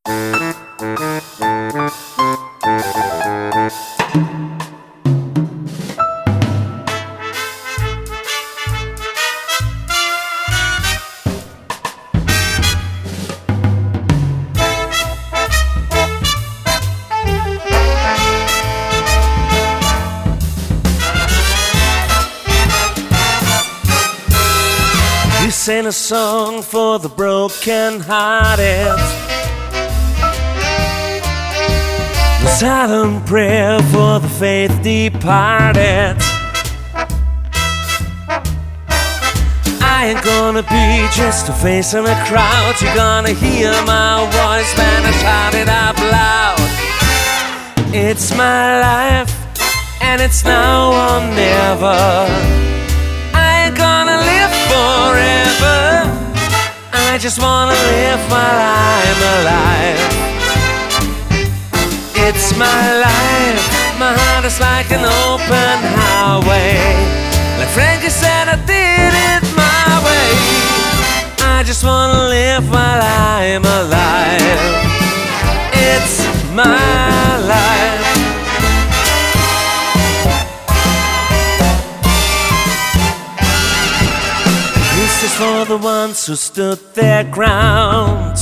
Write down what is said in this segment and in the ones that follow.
You sing a song for the broken-hearted, a silent prayer for the faith departed. I ain't gonna be just a face in a crowd. You're gonna hear my voice when I shout it out loud. It's my life, and it's now or never. I ain't gonna live forever. I just wanna live while I'm alive. It's my life, my heart is like an open highway. Like Frankie said, I did it my way. I just wanna live while I'm alive. It's my life. This is for the ones who stood their ground,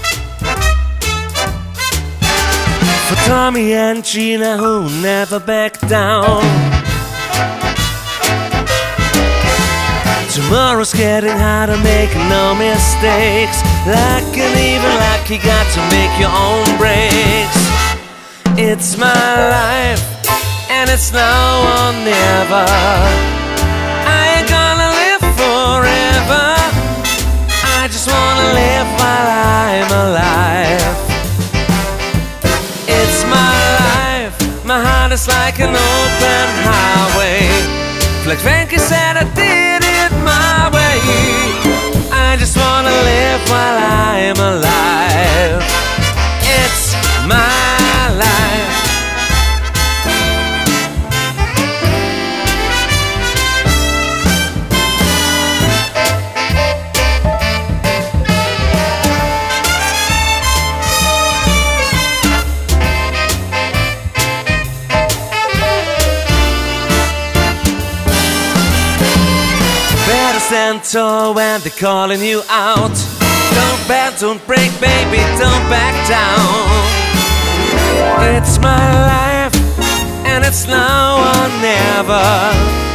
for Tommy and Gina who never backed down. Tomorrow's getting harder, make no mistakes. Luck and even luck, you got to make your own breaks. It's my life, and it's now or never. I ain't gonna live forever. I just wanna live while I'm alive. It's my life, my heart is like an open highway. Like Frankie said, I did it my way. I just wanna live while I'm alive. It's my life. Stand tall when they're calling you out. Don't bend, don't break, baby, don't back down. It's my life, and it's now or never.